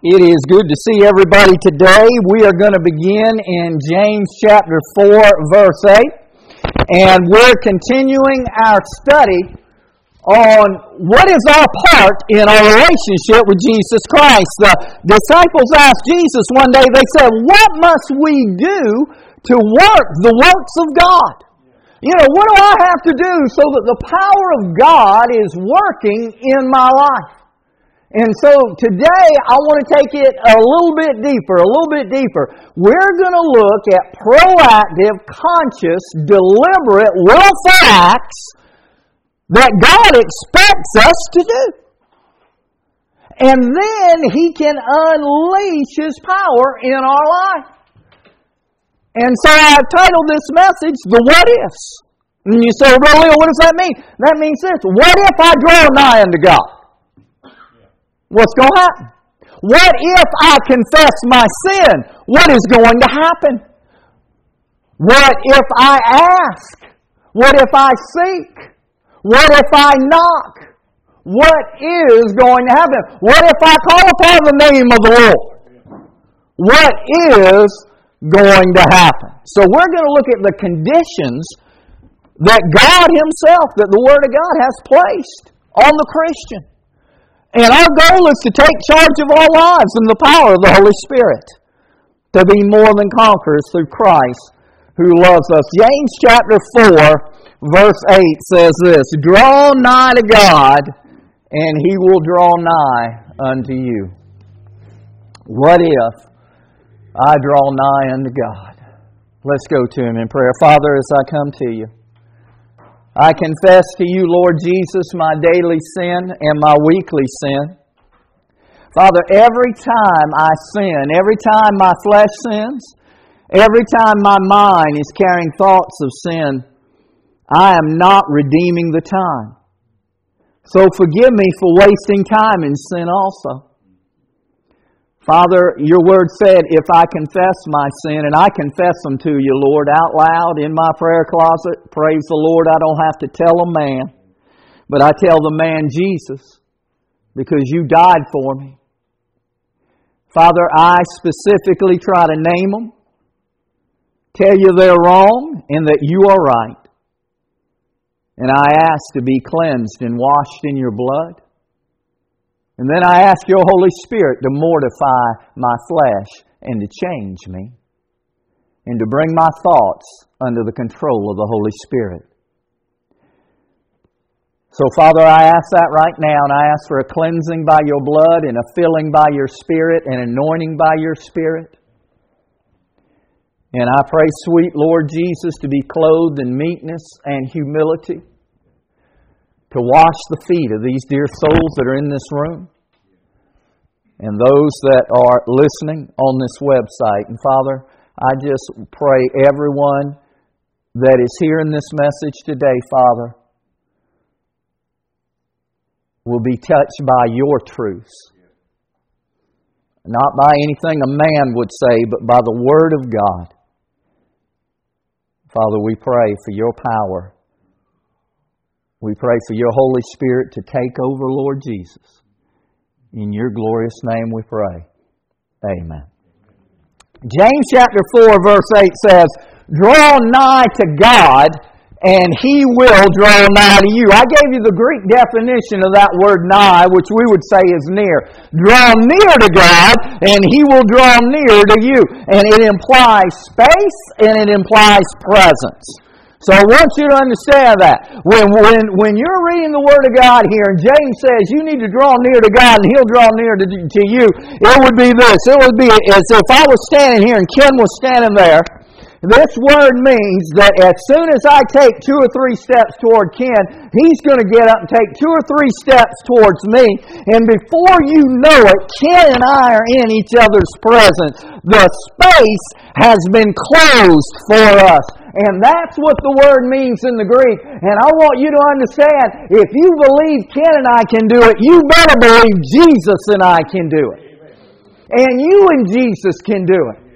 It is good to see everybody today. We are going to begin in James chapter 4, verse 8. And we're continuing our study on what is our part in our relationship with Jesus Christ. The disciples asked Jesus one day, they said, what must we do to work the works of God? You know, what do I have to do so that the power of God is working in my life? And so today I want to take it a little bit deeper. We're going to look at proactive, conscious, deliberate, willful acts that God expects us to do. And then He can unleash His power in our life. And so I've titled this message, The What Ifs. And you say, well, Leo, what does that mean? That means this. What if I draw nigh unto God? What's going to happen? What if I confess my sin? What is going to happen? What if I ask? What if I seek? What if I knock? What is going to happen? What if I call upon the name of the Lord? What is going to happen? So we're going to look at the conditions that God Himself, that the Word of God has placed on the Christian. And our goal is to take charge of our lives in the power of the Holy Spirit, to be more than conquerors through Christ who loves us. James chapter 4, verse 8 says this, draw nigh to God, and He will draw nigh unto you. What if I draw nigh unto God? Let's go to Him in prayer. Father, as I come to You, I confess to You, Lord Jesus, my daily sin and my weekly sin. Father, every time I sin, every time my flesh sins, every time my mind is carrying thoughts of sin, I am not redeeming the time. So forgive me for wasting time in sin also. Father, Your Word said, if I confess my sin, and I confess them to You, Lord, out loud in my prayer closet, praise the Lord, I don't have to tell a man, but I tell the man Jesus, because You died for me. Father, I specifically try to name them, tell You they're wrong, and that You are right. And I ask to be cleansed and washed in Your blood. And then I ask Your Holy Spirit to mortify my flesh and to change me and to bring my thoughts under the control of the Holy Spirit. So, Father, I ask that right now, and I ask for a cleansing by Your blood and a filling by Your Spirit and anointing by Your Spirit. And I pray, sweet Lord Jesus, to be clothed in meekness and humility, to wash the feet of these dear souls that are in this room and those that are listening on this website. And Father, I just pray everyone that is hearing this message today, Father, will be touched by Your truths. Not by anything a man would say, but by the Word of God. Father, we pray for Your power. We pray for Your Holy Spirit to take over, Lord Jesus. In Your glorious name we pray. Amen. James chapter 4 verse 8 says, draw nigh to God, and He will draw nigh to you. I gave you the Greek definition of that word nigh, which we would say is near. Draw near to God, and He will draw near to you. And it implies space, and it implies presence. So I want you to understand that. When you're reading the Word of God here, and James says you need to draw near to God and He'll draw near to you, it would be this. It would be as if I was standing here and Ken was standing there. This word means that as soon as I take 2 or 3 steps toward Ken, he's going to get up and take 2 or 3 steps towards me. And before you know it, Ken and I are in each other's presence. The space has been closed for us. And that's what the word means in the Greek. And I want you to understand, if you believe Ken and I can do it, you better believe Jesus and I can do it. And you and Jesus can do it.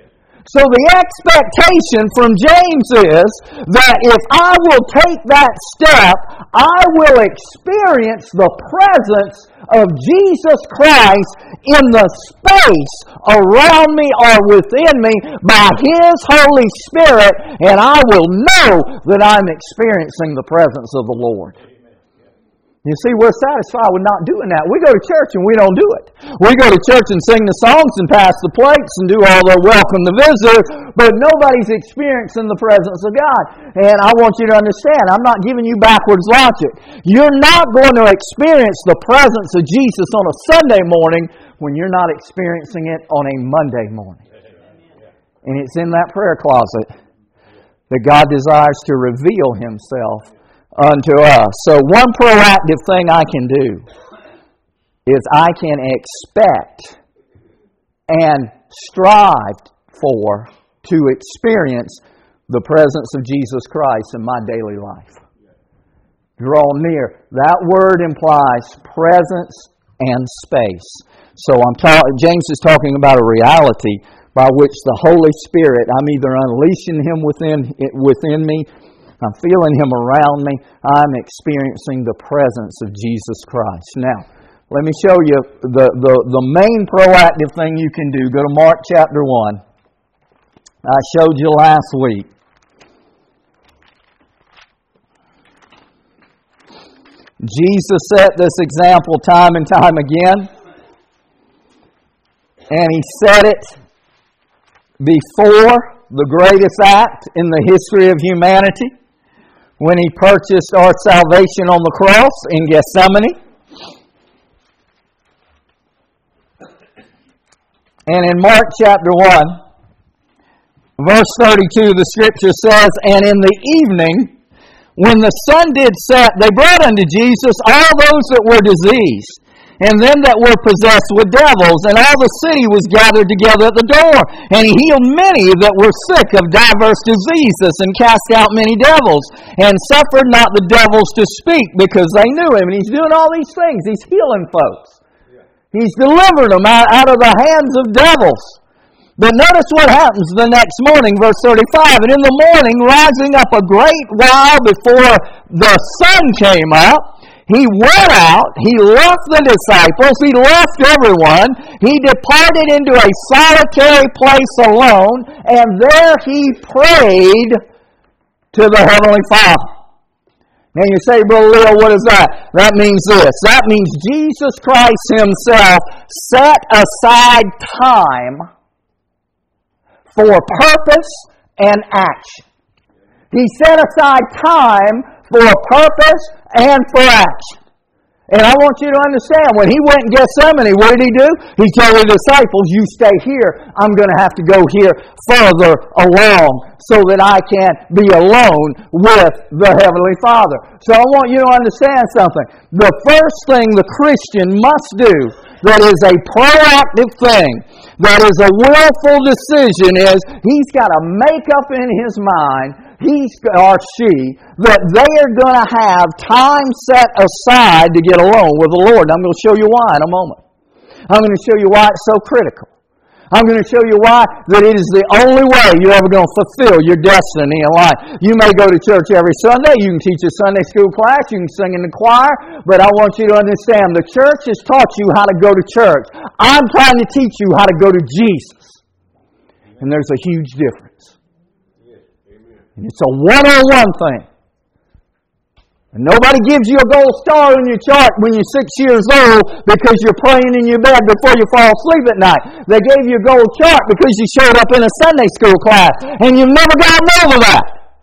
So the expectation from James is that if I will take that step, I will experience the presence of Jesus Christ in the space around me or within me by His Holy Spirit, and I will know that I'm experiencing the presence of the Lord. You see, we're satisfied with not doing that. We go to church and we don't do it. We go to church and sing the songs and pass the plates and do all the welcome the visitor, but nobody's experiencing the presence of God. And I want you to understand, I'm not giving you backwards logic. You're not going to experience the presence of Jesus on a Sunday morning when you're not experiencing it on a Monday morning. And it's in that prayer closet that God desires to reveal Himself unto us. So one proactive thing I can do is I can expect and strive for to experience the presence of Jesus Christ in my daily life. Draw near. That word implies presence and space. So James is talking about a reality by which the Holy Spirit, I'm either unleashing Him within me, I'm feeling Him around me. I'm experiencing the presence of Jesus Christ. Now, let me show you the main proactive thing you can do. Go to Mark chapter 1. I showed you last week. Jesus set this example time and time again. And He set it before the greatest act in the history of humanity, when He purchased our salvation on the cross in Gethsemane. And in Mark chapter 1, verse 32, the Scripture says, "And in the evening, when the sun did set, they brought unto Jesus all those that were diseased, and them that were possessed with devils, and all the city was gathered together at the door. And He healed many that were sick of divers diseases, and cast out many devils, and suffered not the devils to speak, because they knew Him." And He's doing all these things. He's healing folks. He's delivered them out of the hands of devils. But notice what happens the next morning, verse 35. "And in the morning, rising up a great while before the sun came up, He went out, He left the disciples, He left everyone, He departed into a solitary place alone, and there He prayed to the Heavenly Father." Now you say, "Brother Leo, what is that?" That means this. That means Jesus Christ Himself set aside time for purpose and action. He set aside time for purpose and for action. And I want you to understand, when He went in Gethsemane, what did He do? He told the disciples, "You stay here. I'm going to have to go here further along so that I can be alone with the Heavenly Father." So I want you to understand something. The first thing the Christian must do that is a proactive thing, that is a willful decision, is he's got to make up in his mind, he or she, that they are going to have time set aside to get alone with the Lord. And I'm going to show you why in a moment. I'm going to show you why it's so critical. I'm going to show you why that it is the only way you're ever going to fulfill your destiny in life. You may go to church every Sunday. You can teach a Sunday school class. You can sing in the choir. But I want you to understand, the church has taught you how to go to church. I'm trying to teach you how to go to Jesus. And there's a huge difference. And it's a one-on-one thing. And nobody gives you a gold star on your chart when you're 6 years old because you're praying in your bed before you fall asleep at night. They gave you a gold chart because you showed up in a Sunday school class, and you've never gotten over that.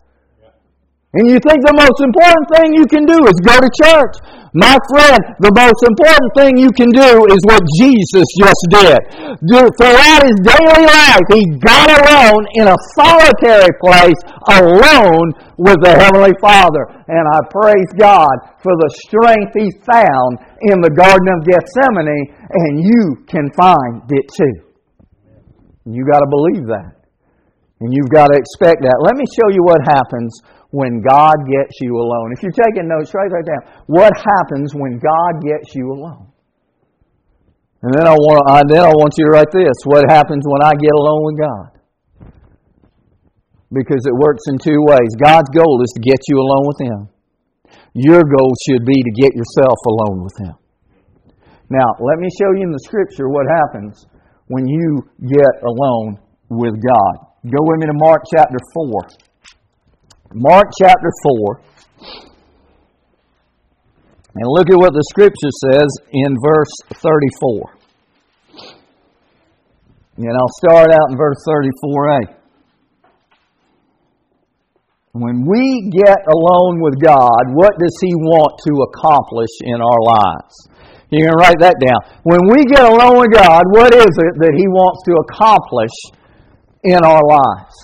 And you think the most important thing you can do is go to church. My friend, the most important thing you can do is what Jesus just did. Throughout His daily life, He got alone in a solitary place, alone with the Heavenly Father. And I praise God for the strength He found in the Garden of Gethsemane, and you can find it too. You got to believe that. And you've got to expect that. Let me show you what happens when God gets you alone. If you're taking notes, write that down. What happens when God gets you alone? And then I want you to write this. What happens when I get alone with God? Because it works in two ways. God's goal is to get you alone with Him. Your goal should be to get yourself alone with Him. Now, let me show you in the Scripture what happens when you get alone with God. Go with me to Mark chapter 4. Mark chapter 4. And look at what the Scripture says in verse 34. And I'll start out in verse 34a. When we get alone with God, what does He want to accomplish in our lives? You can write that down. When we get alone with God, what is it that He wants to accomplish in our lives?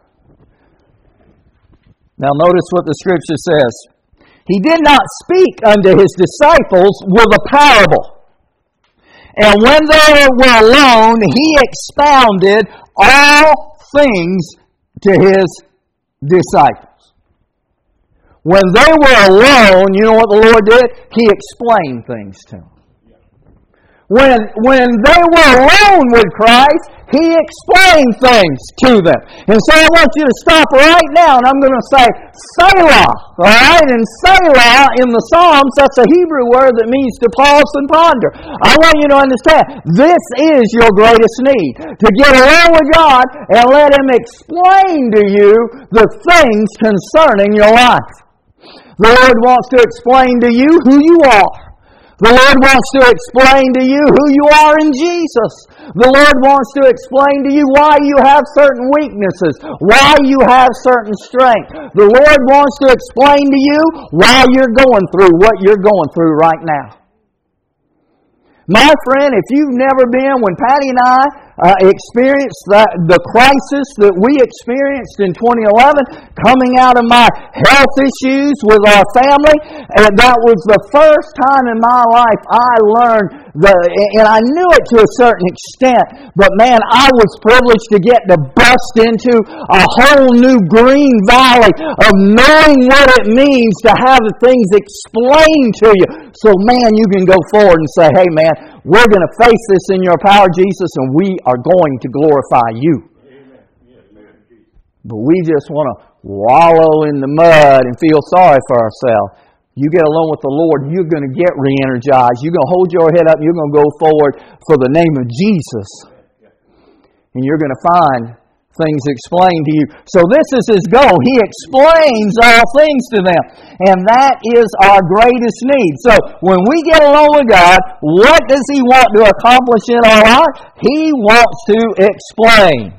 Now notice what the Scripture says. He did not speak unto His disciples with a parable. And when they were alone, He expounded all things to His disciples. When they were alone, you know what the Lord did? He explained things to them. When they were alone with Christ, He explained things to them. And so I want you to stop right now, and I'm going to say Selah. All right? And Selah in the Psalms, that's a Hebrew word that means to pause and ponder. I want you to understand, this is your greatest need. To get alone with God and let Him explain to you the things concerning your life. The Lord wants to explain to you who you are. The Lord wants to explain to you who you are in Jesus. The Lord wants to explain to you why you have certain weaknesses, why you have certain strength. The Lord wants to explain to you why you're going through what you're going through right now. My friend, if you've never been, when Patty and I experienced the crisis that we experienced in 2011, coming out of my health issues with our family, and that was the first time in my life I learned, and I knew it to a certain extent, but man, I was privileged to get to bust into a whole new green valley of knowing what it means to have the things explained to you. So man, you can go forward and say, hey man, we're going to face this in your power, Jesus, and we are going to glorify you. Amen. But we just want to wallow in the mud and feel sorry for ourselves. You get alone with the Lord, you're going to get re-energized. You're going to hold your head up, you're going to go forward for the name of Jesus. And you're going to find things explained to you. So this is His goal. He explains all things to them. And that is our greatest need. So when we get alone with God, what does He want to accomplish in our life? He wants to explain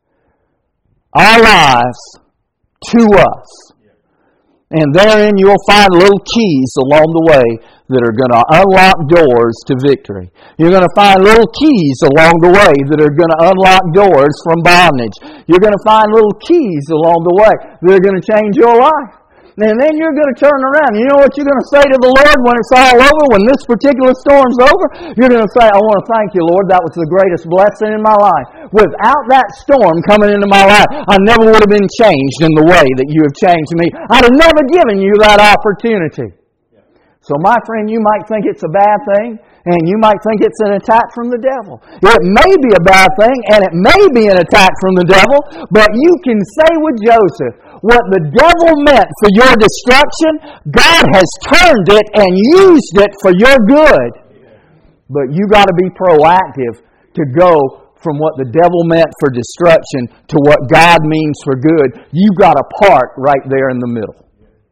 our lives to us. And therein you'll find little keys along the way that are going to unlock doors to victory. You're going to find little keys along the way that are going to unlock doors from bondage. You're going to find little keys along the way that are going to change your life. And then you're going to turn around. You know what you're going to say to the Lord when it's all over, when this particular storm's over? You're going to say, I want to thank you, Lord. That was the greatest blessing in my life. Without that storm coming into my life, I never would have been changed in the way that you have changed me. I'd have never given you that opportunity. So my friend, you might think it's a bad thing, and you might think it's an attack from the devil. It may be a bad thing, and it may be an attack from the devil, but you can say with Joseph, what the devil meant for your destruction, God has turned it and used it for your good. But you got to be proactive to go from what the devil meant for destruction to what God means for good. You've got a part right there in the middle.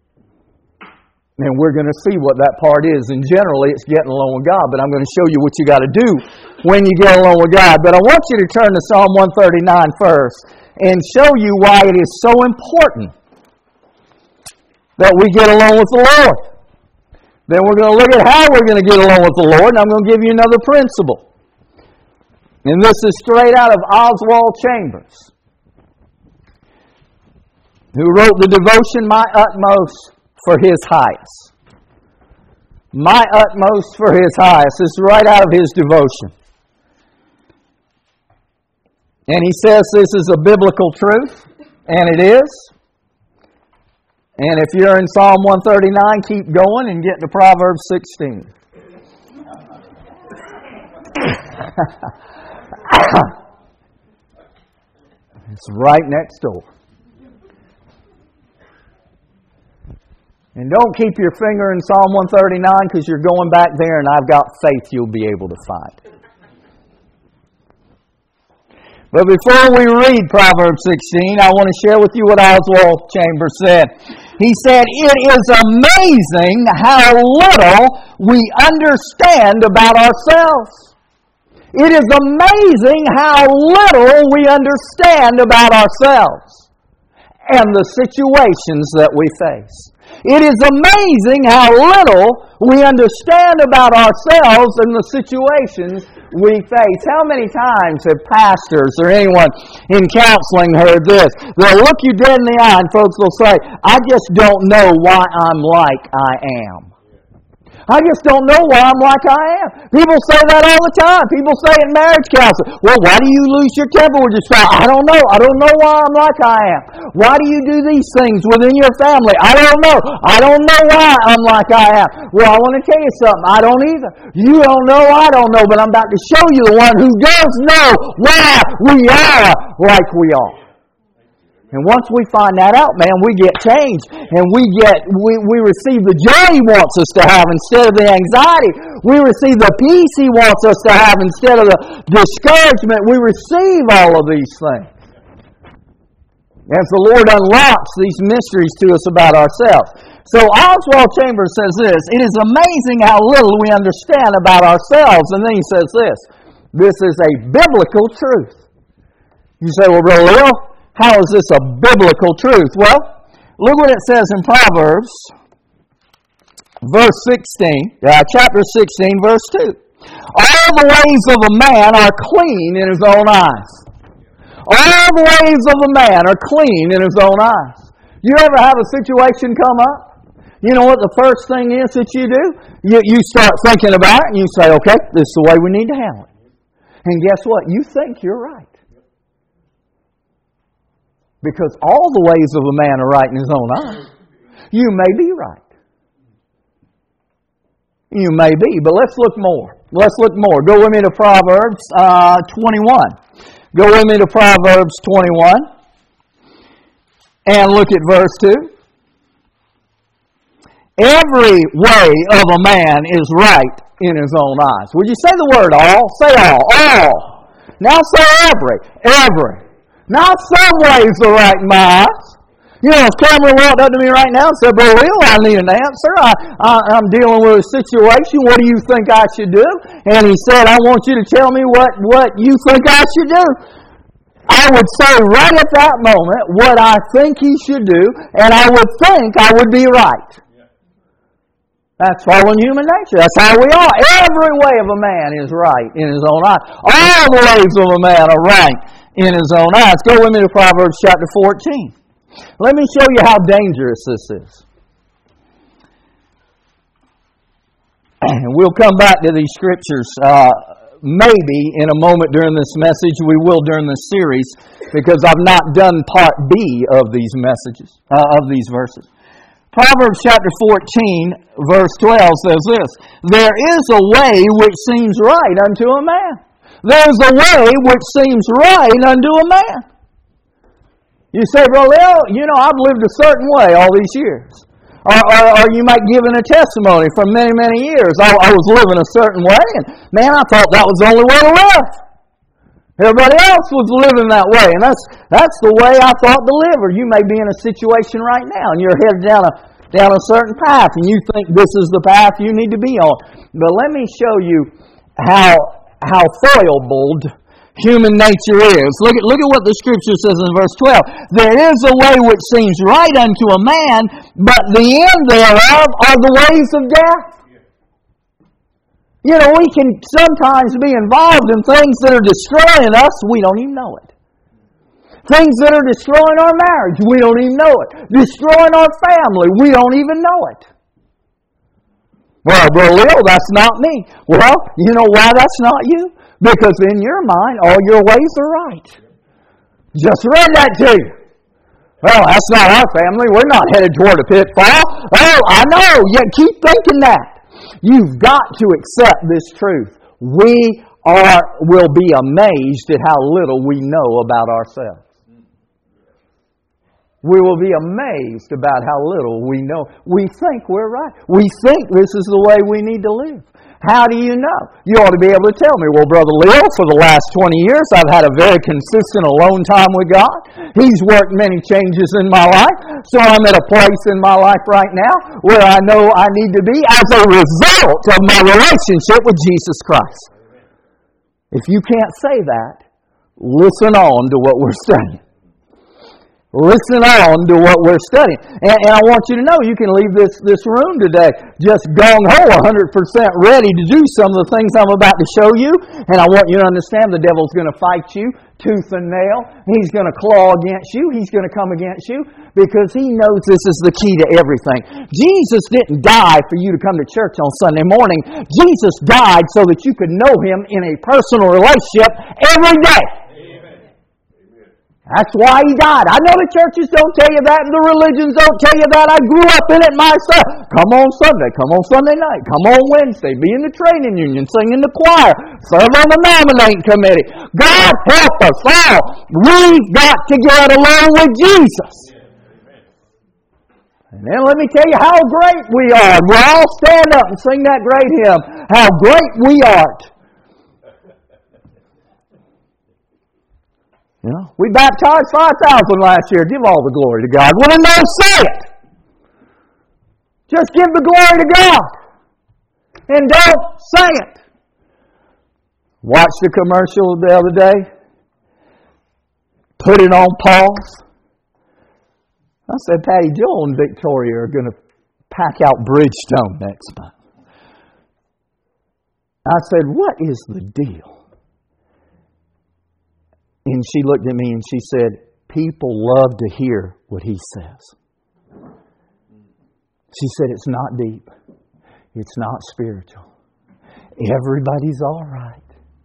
And we're going to see what that part is. And generally, it's getting along with God. But I'm going to show you what you got to do when you get along with God. But I want you to turn to Psalm 139 first and show you why it is so important that we get along with the Lord. Then we're going to look at how we're going to get along with the Lord. And I'm going to give you another principle. And this is straight out of Oswald Chambers, who wrote the devotion, My Utmost for His Highest. My utmost for His highest. It's right out of his devotion. And he says this is a biblical truth, and it is. And if you're in Psalm 139, keep going and get to Proverbs 16. It's right next door. And don't keep your finger in Psalm 139 because you're going back there and I've got faith you'll be able to find it. But before we read Proverbs 16, I want to share with you what Oswald Chambers said. He said, "It is amazing how little we understand about ourselves. It is amazing how little we understand about ourselves and the situations that we face. It is amazing how little we understand about ourselves and the situations we face." How many times have pastors or anyone in counseling heard this? They'll look you dead in the eye and folks will say, "I just don't know why I'm like I am. I just don't know why I'm like I am." People say that all the time. People say it in marriage counseling. "Well, why do you lose your temper with your spouse?" "I don't know. I don't know why I'm like I am." "Why do you do these things within your family?" "I don't know. I don't know why I'm like I am." "Well, I want to tell you something. I don't either." "You don't know, I don't know, but I'm about to show you the one who does know why we are like we are." And once we find that out, man, we get changed. And we receive the joy He wants us to have instead of the anxiety. We receive the peace He wants us to have instead of the discouragement. We receive all of these things as the Lord unlocks these mysteries to us about ourselves. So Oswald Chambers says this: "It is amazing how little we understand about ourselves." And then he says this is a biblical truth. You say, "Well, Brother Leo, how is this a biblical truth?" Well, look what it says in Proverbs, chapter 16, verse 2. "All the ways of a man are clean in his own eyes." All the ways of a man are clean in his own eyes. You ever have a situation come up? You know what the first thing is that you do? You start thinking about it and you say, "Okay, this is the way we need to handle it." And guess what? You think you're right. Because all the ways of a man are right in his own eyes. You may be right. You may be, but let's look more. Let's look more. Go with me to Proverbs 21. Go with me to Proverbs 21 and look at verse 2. "Every way of a man is right in his own eyes." Would you say the word all? Say all. All. Now say every. Not some ways are right in my eyes. You know, if Cameron walked up to me right now and said, "Brother Will, I need an answer. I'm dealing with a situation. What do you think I should do?" And he said, "I want you to tell me what you think I should do." I would say right at that moment what I think he should do, and I would think I would be right. That's fallen human nature. That's how we are. Every way of a man is right in his own eyes. All the ways of a man are right in his own eyes. Go with me to Proverbs chapter 14. Let me show you how dangerous this is. And we'll come back to these scriptures maybe in a moment during this message. We will during this series because I've not done part B of these messages, of these verses. Proverbs chapter 14, verse 12 says this: "There is a way which seems right unto a man. There's a way which seems right unto a man." You say, "Brother Leo, you know, I've lived a certain way all these years." Or you might give in a testimony from many, many years. I was living a certain way, and man, I thought that was the only way to live. Everybody else was living that way, and that's the way I thought to live. Or you may be in a situation right now, and you're headed down a certain path, and you think this is the path you need to be on. But let me show you how foiled human nature is. Look at what the Scripture says in verse 12. "There is a way which seems right unto a man, but the end thereof are the ways of death." You know, we can sometimes be involved in things that are destroying us. We don't even know it. Things that are destroying our marriage. We don't even know it. Destroying our family. We don't even know it. "Well, Brother Leo, that's not me." Well, you know why that's not you? Because in your mind, all your ways are right. Just read that to you. "Well, that's not our family. We're not headed toward a pitfall." "Oh, I know. You keep thinking that." You've got to accept this truth. We will be amazed at how little we know about ourselves. we will be amazed about how little we know. We think we're right. We think this is the way we need to live. How do you know? You ought to be able to tell me, well, Brother Leo, for the last 20 years, I've had a very consistent alone time with God. He's worked many changes in my life. So I'm at a place in my life right now where I know I need to be as a result of my relationship with Jesus Christ. If you can't say that, listen on to what we're studying. Listen on to what we're studying. And I want you to know you can leave this room today just gung-ho, 100% ready to do some of the things I'm about to show you. And I want you to understand the devil's going to fight you tooth and nail. He's going to claw against you. He's going to come against you because he knows this is the key to everything. Jesus didn't die for you to come to church on Sunday morning. Jesus died so that you could know Him in a personal relationship every day. That's why He died. I know the churches don't tell you that and the religions don't tell you that. I grew up in it myself. Come on Sunday, come on Sunday night, come on Wednesday, be in the training union, sing in the choir, serve on the nominating committee. God help us all. We've got to get along with Jesus. And then let me tell you how great we are. We'll all stand up and sing that great hymn, How Great We Art. You know, we baptized 5,000 last year. Give all the glory to God. When I know, say it. Just give the glory to God. And don't say it. Watched the commercial the other day. Put it on pause. I said, Patty Joel and Victoria are going to pack out Bridgestone next month. I said, what is the deal? And she looked at me and she said, people love to hear what he says. She said, it's not deep. It's not spiritual. Everybody's all right.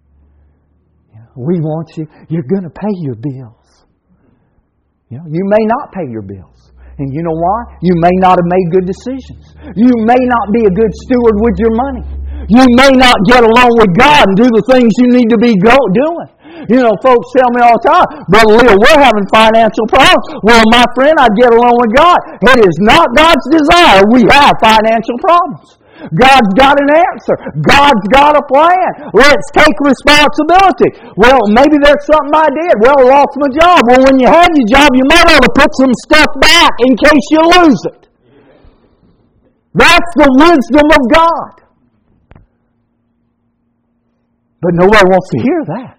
We want you. You're going to pay your bills. You may not pay your bills. And you know why? You may not have made good decisions. You may not be a good steward with your money. You may not get along with God and do the things you need to be doing. Folks tell me all the time, Brother Leo, we're having financial problems. Well, my friend, I get along with God. It is not God's desire we have financial problems. God's got an answer. God's got a plan. Let's take responsibility. Well, maybe there's something I did. Well, I lost my job. Well, when you had your job, you might ought to put some stuff back in case you lose it. That's the wisdom of God. But nobody wants to hear that.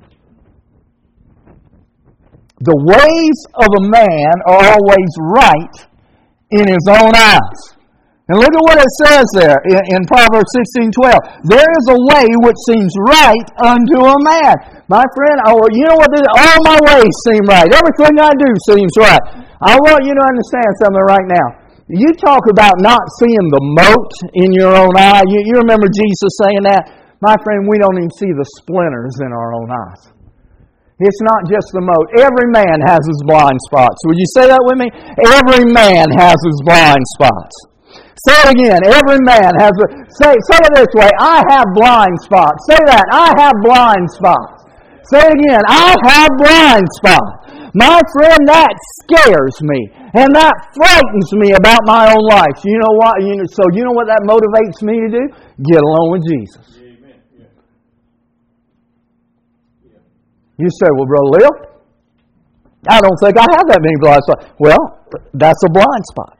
The ways of a man are always right in his own eyes. And look at what it says there in Proverbs 16:12. There is a way which seems right unto a man. My friend, you know what? All my ways seem right. Everything I do seems right. I want you to understand something right now. You talk about not seeing the mote in your own eye. You remember Jesus saying that? My friend, we don't even see the splinters in our own eyes. It's not just the mote. Every man has his blind spots. Would you say that with me? Every man has his blind spots. Say it again. Every man has say it this way. I have blind spots. Say that. I have blind spots. Say it again. I have blind spots. My friend, that scares me. And that frightens me about my own life. You know what? So you know what that motivates me to do? Get along with Jesus. You say, well, Brother Leo, I don't think I have that many blind spots. Well, that's a blind spot.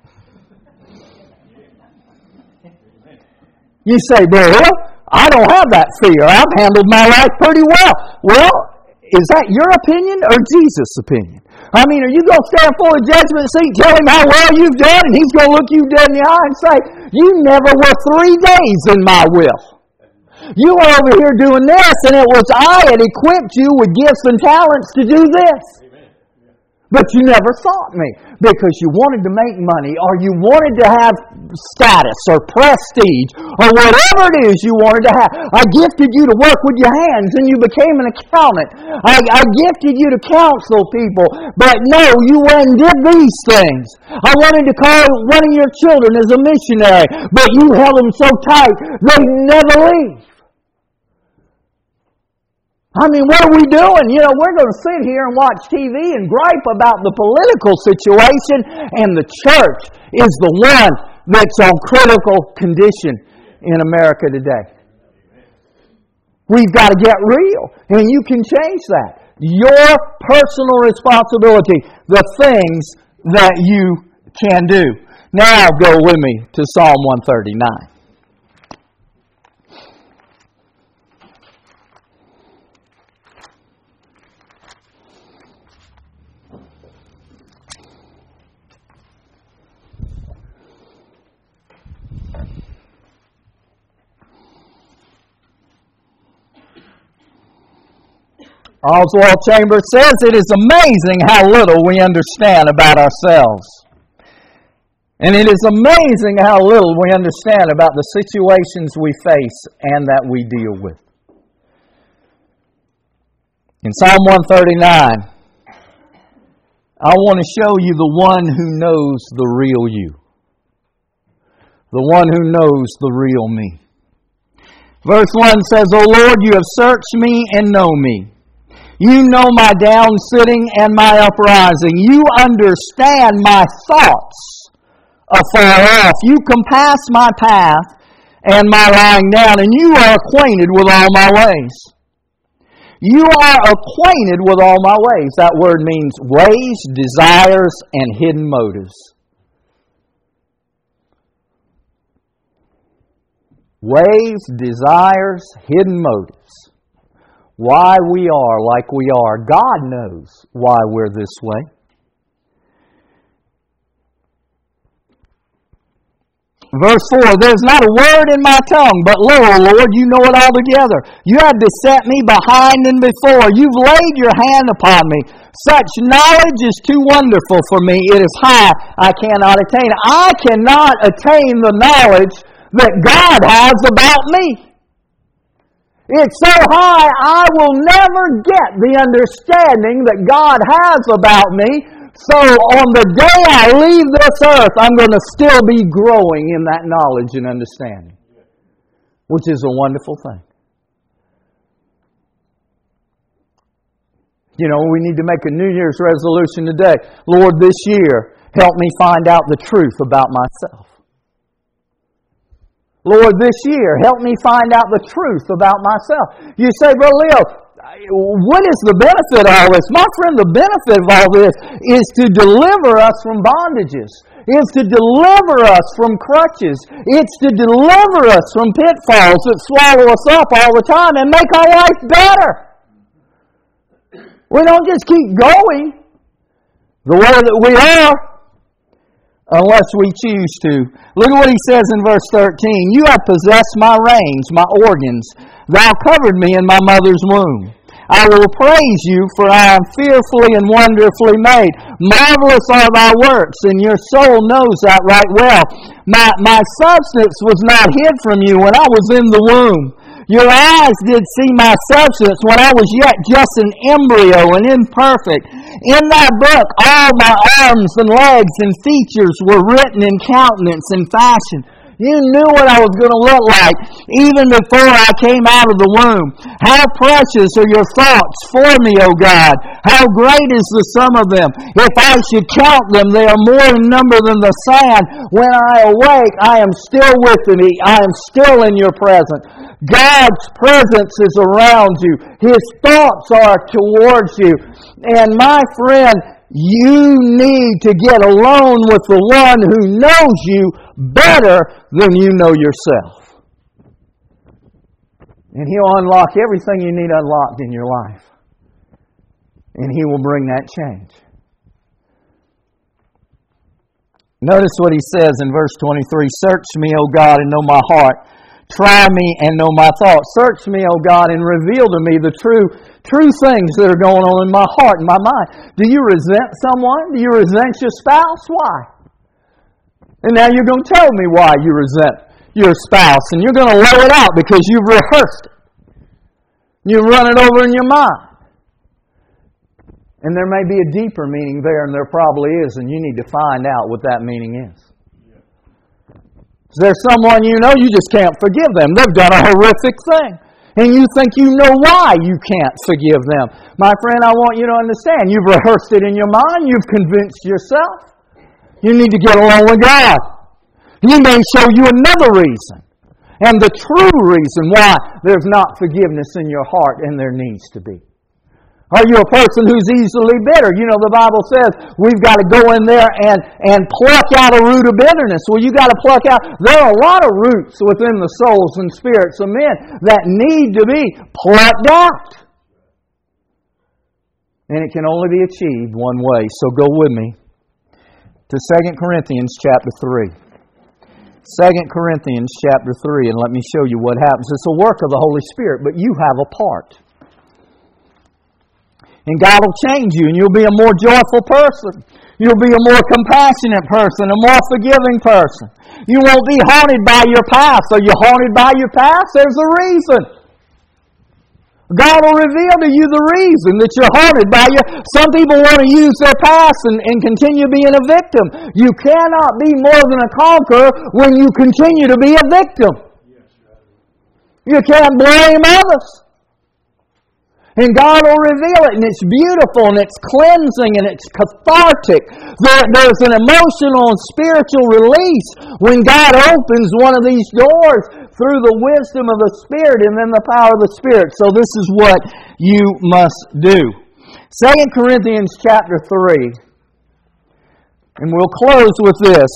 You say, Brother Leo, I don't have that fear. I've handled my life pretty well. Well, is that your opinion or Jesus' opinion? I mean, are you going to stand for a judgment seat, tell him how well you've done, and he's going to look you dead in the eye and say, you never were 3 days in my will. You were over here doing this, and it was I had equipped you with gifts and talents to do this. But you never sought me because you wanted to make money or you wanted to have status or prestige or whatever it is you wanted to have. I gifted you to work with your hands and you became an accountant. I gifted you to counsel people. But no, you went and did these things. I wanted to call one of your children as a missionary, but you held them so tight they never leave. I mean, what are we doing? You know, we're going to sit here and watch TV and gripe about the political situation, and the church is the one that's on critical condition in America today. We've got to get real, and you can change that. Your personal responsibility, the things that you can do. Now go with me to Psalm 139. Oswald Chambers says, "It is amazing how little we understand about ourselves. And it is amazing how little we understand about the situations we face and that we deal with." In Psalm 139, I want to show you the one who knows the real you. The one who knows the real me. Verse 1 says, "O Lord, you have searched me and know me. You know my down sitting and my uprising. You understand my thoughts afar off. You compass my path and my lying down, and you are acquainted with all my ways." You are acquainted with all my ways. That word means ways, desires, and hidden motives. Ways, desires, hidden motives. Why we are like we are. God knows why we're this way. Verse 4, "There's not a word in my tongue, but lo, O Lord, you know it altogether. You have beset me behind and before. You've laid your hand upon me. Such knowledge is too wonderful for me. It is high. I cannot attain it." I cannot attain the knowledge that God has about me. It's so high, I will never get the understanding that God has about me. So on the day I leave this earth, I'm going to still be growing in that knowledge and understanding, which is a wonderful thing. You know, we need to make a New Year's resolution today. Lord, this year, help me find out the truth about myself. Lord, this year, help me find out the truth about myself. You say, "Brother Leo, what is the benefit of all this?" My friend, the benefit of all this is to deliver us from bondages. It's to deliver us from crutches. It's to deliver us from pitfalls that swallow us up all the time and make our life better. We don't just keep going the way that we are, unless we choose to. Look at what he says in verse 13. "You have possessed my reins, my organs. Thou covered me in my mother's womb. I will praise you, for I am fearfully and wonderfully made. Marvelous are thy works, and your soul knows that right well. My substance was not hid from you when I was in the womb. Your eyes did see my substance when I was yet just an embryo and imperfect. In thy book all my arms and legs and features were written in countenance and fashion. You knew what I was going to look like even before I came out of the womb. How precious are your thoughts for me, O God. How great is the sum of them. If I should count them, they are more in number than the sand. When I awake, I am still with thee. I am still in your presence. God's presence is around you. His thoughts are towards you. And my friend, you need to get alone with the one who knows you better than you know yourself. And He'll unlock everything you need unlocked in your life. And He will bring that change. Notice what He says in verse 23. "Search me, O God, and know my heart. Try me and know my thoughts. Search me, O God, and reveal to me the true things that are going on in my heart and my mind." Do you resent someone? Do you resent your spouse? Why? And now you're going to tell me why you resent your spouse. And you're going to lay it out because you've rehearsed it. You've run it over in your mind. And there may be a deeper meaning there, and there probably is, and you need to find out what that meaning is. Is there someone you know, you just can't forgive them? They've done a horrific thing. And you think you know why you can't forgive them. My friend, I want you to understand. You've rehearsed it in your mind. You've convinced yourself. You need to get along with God. He may show you another reason. And the true reason why there's not forgiveness in your heart, and there needs to be. Are you a person who's easily bitter? You know, the Bible says we've got to go in there and pluck out a root of bitterness. Well, you got to pluck out. There are a lot of roots within the souls and spirits of men that need to be plucked out. And it can only be achieved one way. So go with me to 2 Corinthians chapter 3. 2 Corinthians chapter 3, and let me show you what happens. It's a work of the Holy Spirit, but you have a part. And God will change you, and you'll be a more joyful person. You'll be a more compassionate person, a more forgiving person. You won't be haunted by your past. Are you haunted by your past? There's a reason. God will reveal to you the reason that you're haunted by your... Some people want to use their past and continue being a victim. You cannot be more than a conqueror when you continue to be a victim. You can't blame others. And God will reveal it, and it's beautiful, and it's cleansing, and it's cathartic. There's an emotional and spiritual release when God opens one of these doors through the wisdom of the Spirit and then the power of the Spirit. So this is what you must do. 2 Corinthians chapter 3, and we'll close with this.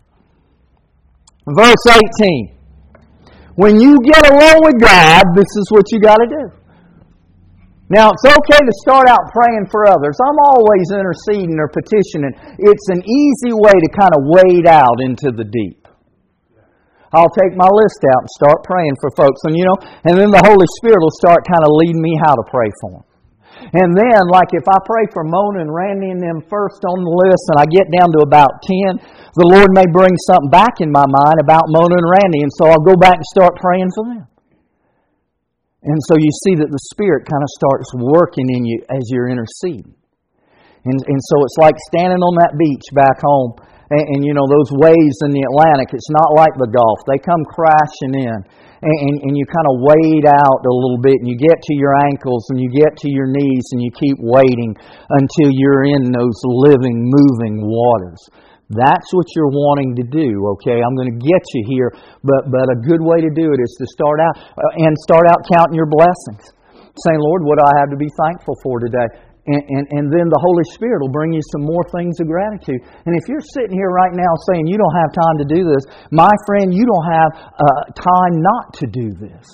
Verse 18. When you get along with God, this is what you got to do. Now, it's okay to start out praying for others. I'm always interceding or petitioning. It's an easy way to kind of wade out into the deep. I'll take my list out and start praying for folks. And then the Holy Spirit will start kind of leading me how to pray for them. And then, like if I pray for Mona and Randy and them first on the list and I get down to about 10, the Lord may bring something back in my mind about Mona and Randy. And so I'll go back and start praying for them. And so you see that the Spirit kind of starts working in you as you're interceding. And so it's like standing on that beach back home. And those waves in the Atlantic, it's not like the Gulf. They come crashing in. And you kind of wade out a little bit. And you get to your ankles and you get to your knees. And you keep wading until you're in those living, moving waters. That's what you're wanting to do, okay? I'm going to get you here, but a good way to do it is to start out counting your blessings. Saying, Lord, what do I have to be thankful for today? And then the Holy Spirit will bring you some more things of gratitude. And if you're sitting here right now saying you don't have time to do this, my friend, you don't have time not to do this.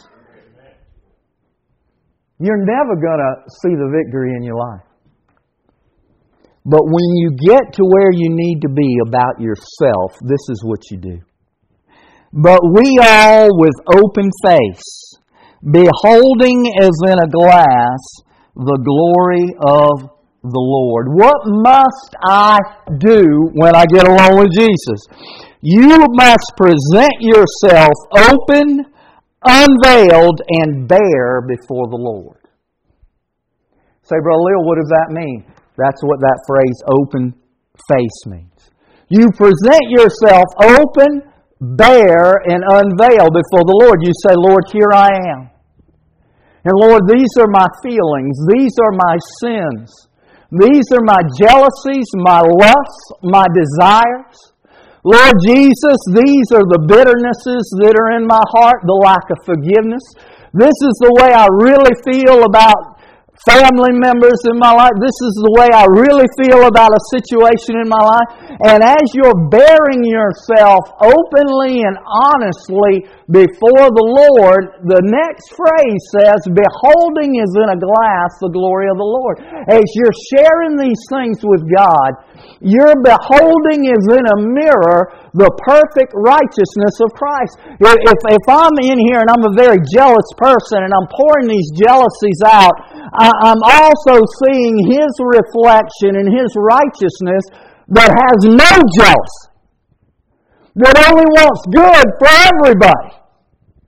You're never going to see the victory in your life. But when you get to where you need to be about yourself, this is what you do. But we all with open face, beholding as in a glass the glory of the Lord. What must I do when I get along with Jesus? You must present yourself open, unveiled, and bare before the Lord. Say, Brother Lil, what does that mean? That's what that phrase open face means. You present yourself open, bare, and unveiled before the Lord. You say, Lord, here I am. And Lord, these are my feelings. These are my sins. These are my jealousies, my lusts, my desires. Lord Jesus, these are the bitternesses that are in my heart, the lack of forgiveness. This is the way I really feel about family members in my life. This is the way I really feel about a situation in my life. And as you're bearing yourself openly and honestly before the Lord, the next phrase says, beholding as in a glass the glory of the Lord. As you're sharing these things with God, you're beholding as in a mirror the perfect righteousness of Christ. If I'm in here and I'm a very jealous person and I'm pouring these jealousies out, I'm also seeing His reflection and His righteousness that has no jealousy, that only wants good for everybody.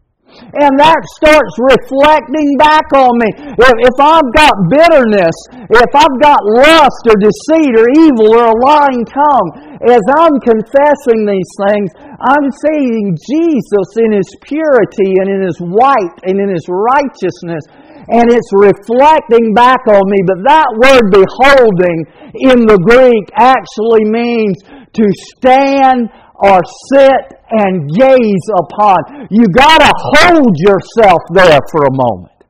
And that starts reflecting back on me. If I've got bitterness, if I've got lust or deceit or evil or a lying tongue, as I'm confessing these things, I'm seeing Jesus in His purity and in His white and in His righteousness. And it's reflecting back on me. But that word beholding in the Greek actually means to stand or sit and gaze upon. You got to hold yourself there for a moment.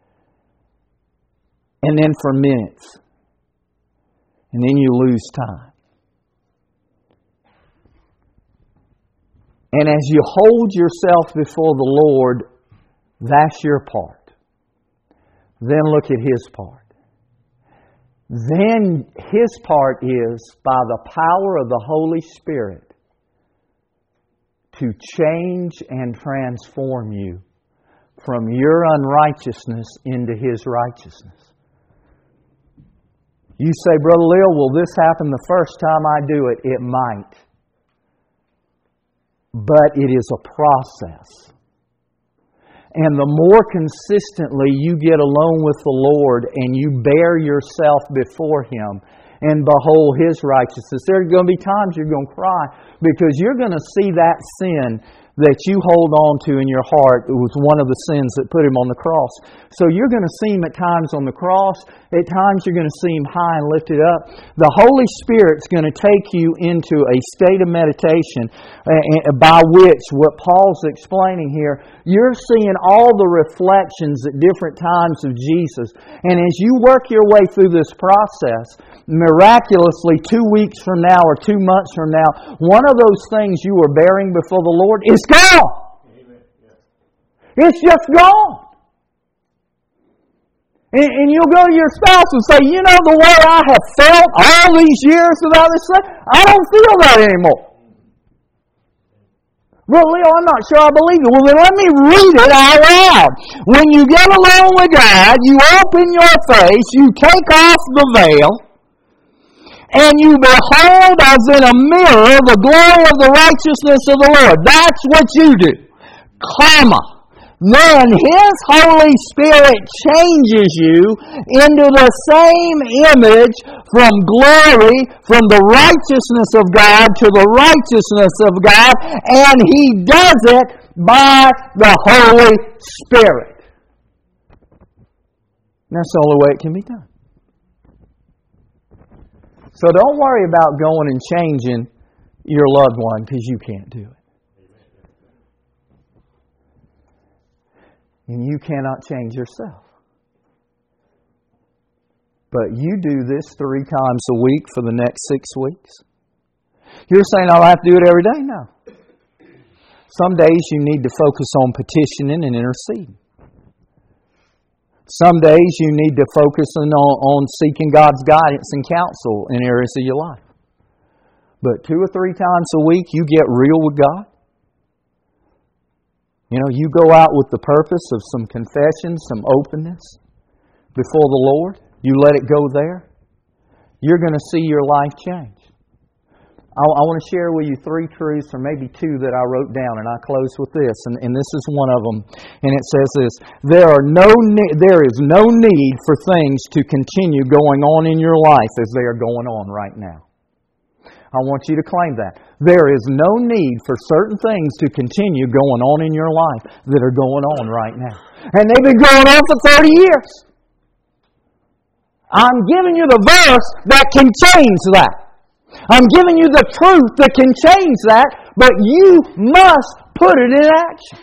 And then for minutes. And then you lose time. And as you hold yourself before the Lord, that's your part. Then look at His part. Then His part is, by the power of the Holy Spirit, to change and transform you from your unrighteousness into His righteousness. You say, Brother Leo, will this happen the first time I do it? It might. But it is a process. And the more consistently you get alone with the Lord and you bear yourself before Him and behold His righteousness, there are going to be times you're going to cry because you're going to see that sin that you hold on to in your heart. It was one of the sins that put Him on the cross. So you're going to see Him at times on the cross. At times you're going to see Him high and lifted up. The Holy Spirit's going to take you into a state of meditation by which, what Paul's explaining here, you're seeing all the reflections at different times of Jesus. And as you work your way through this process, miraculously 2 weeks from now or 2 months from now, one of those things you were bearing before the Lord is gone. Amen. It's just gone. And you'll go to your spouse and say, you know, the way I have felt all these years about this thing, I don't feel that anymore. Well, Leo, I'm not sure I believe it. Well, then let me read it out loud. When you get alone with God, you open your face, you take off the veil, and you behold as in a mirror the glory of the righteousness of the Lord. That's what you do. Then His Holy Spirit changes you into the same image from glory, from the righteousness of God to the righteousness of God, and He does it by the Holy Spirit. That's the only way it can be done. So don't worry about going and changing your loved one because you can't do it. And you cannot change yourself. But you do this 3 times a week for the next 6 weeks. You're saying, I'll have to do it every day? No. Some days you need to focus on petitioning and interceding. Some days you need to focus on seeking God's guidance and counsel in areas of your life. But 2 or 3 times a week you get real with God. You know, you go out with the purpose of some confession, some openness before the Lord. You let it go there. You're going to see your life change. I want to share with you 3 truths, or maybe 2 that I wrote down, and I close with this, and this is one of them. And it says this: there is no need for things to continue going on in your life as they are going on right now. I want you to claim that. There is no need for certain things to continue going on in your life that are going on right now. And they've been going on for 30 years. I'm giving you the verse that can change that. I'm giving you the truth that can change that, but you must put it in action.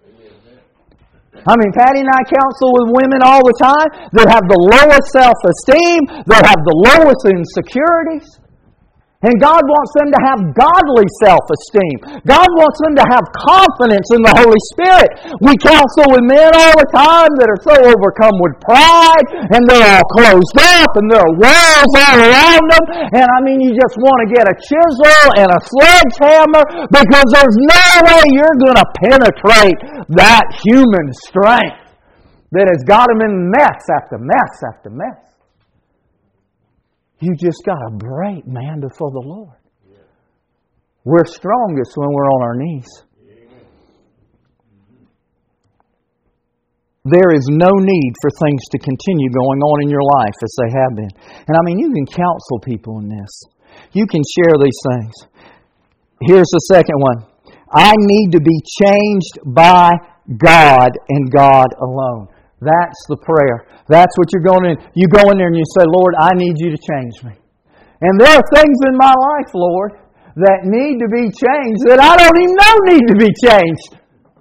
I mean, Patty and I counsel with women all the time that have the lowest self-esteem, that have the lowest insecurities. And God wants them to have godly self-esteem. God wants them to have confidence in the Holy Spirit. We counsel with men all the time that are so overcome with pride, and they're all closed up, and there are walls all around them. And I mean, you just want to get a chisel and a sledgehammer because there's no way you're going to penetrate that human strength that has got them in mess after mess after mess. You just got to break, man, before the Lord. Yeah. We're strongest when we're on our knees. Yeah. there is no need for things to continue going on in your life as they have been. And I mean, you can counsel people in this. You can share these things. Here's the second one. I need to be changed by God and God alone. That's the prayer. That's what you're going in. You go in there and you say, Lord, I need you to change me. And there are things in my life, Lord, that need to be changed that I don't even know need to be changed.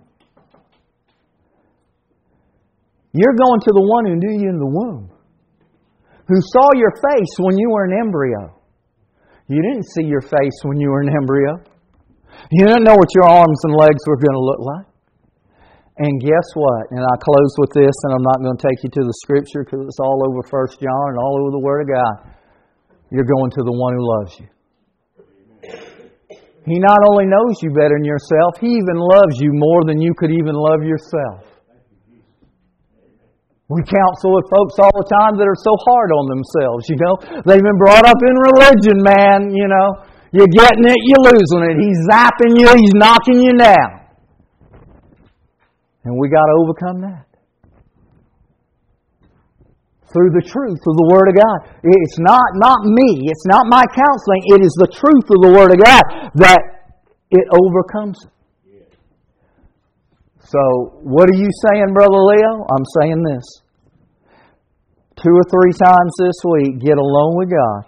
You're going to the one who knew you in the womb, who saw your face when you were an embryo. You didn't see your face when you were an embryo. You didn't know what your arms and legs were going to look like. And guess what? And I close with this, and I'm not going to take you to the Scripture because it's all over 1 John and all over the Word of God. You're going to the one who loves you. He not only knows you better than yourself, He even loves you more than you could even love yourself. We counsel with folks all the time that are so hard on themselves, you know. They've been brought up in religion, man, you know. You're getting it, you're losing it. He's zapping you, He's knocking you down. And we got to overcome that. Through the truth of the Word of God. It's not me, it's not my counseling, it is the truth of the Word of God that it overcomes it. So, what are you saying, Brother Leo? I'm saying this. 2 or 3 times this week, get alone with God.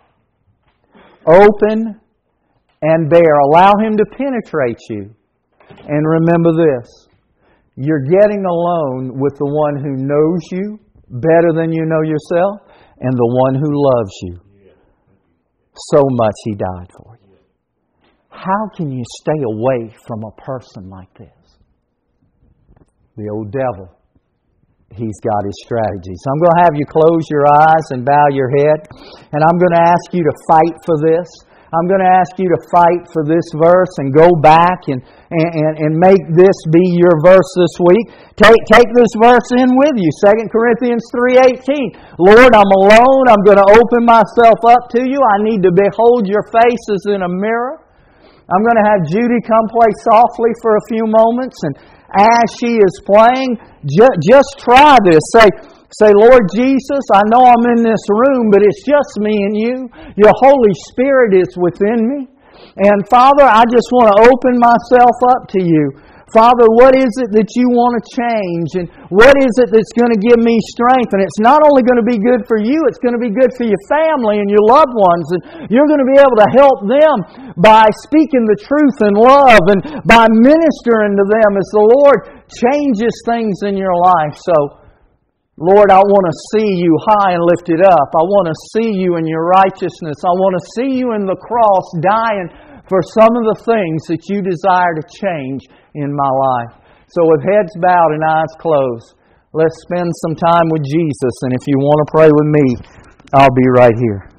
Open and bear. Allow Him to penetrate you. And remember this. You're getting alone with the one who knows you better than you know yourself and the one who loves you so much He died for you. How can you stay away from a person like this? The old devil. He's got his strategies. So I'm going to have you close your eyes and bow your head. And I'm going to ask you to fight for this. I'm going to ask you to fight for this verse and go back and make this be your verse this week. Take this verse in with you. 2 Corinthians 3:18. Lord, I'm alone. I'm going to open myself up to you. I need to behold your face as in a mirror. I'm going to have Judy come play softly for a few moments, and as she is playing, just try this. Say, Lord Jesus, I know I'm in this room, but it's just me and you. Your Holy Spirit is within me. And Father, I just want to open myself up to you. Father, what is it that you want to change? And what is it that's going to give me strength? And it's not only going to be good for you, it's going to be good for your family and your loved ones. And you're going to be able to help them by speaking the truth in love and by ministering to them as the Lord changes things in your life. So, Lord, I want to see you high and lifted up. I want to see you in your righteousness. I want to see you in the cross dying for some of the things that you desire to change in my life. So with heads bowed and eyes closed, let's spend some time with Jesus. And if you want to pray with me, I'll be right here.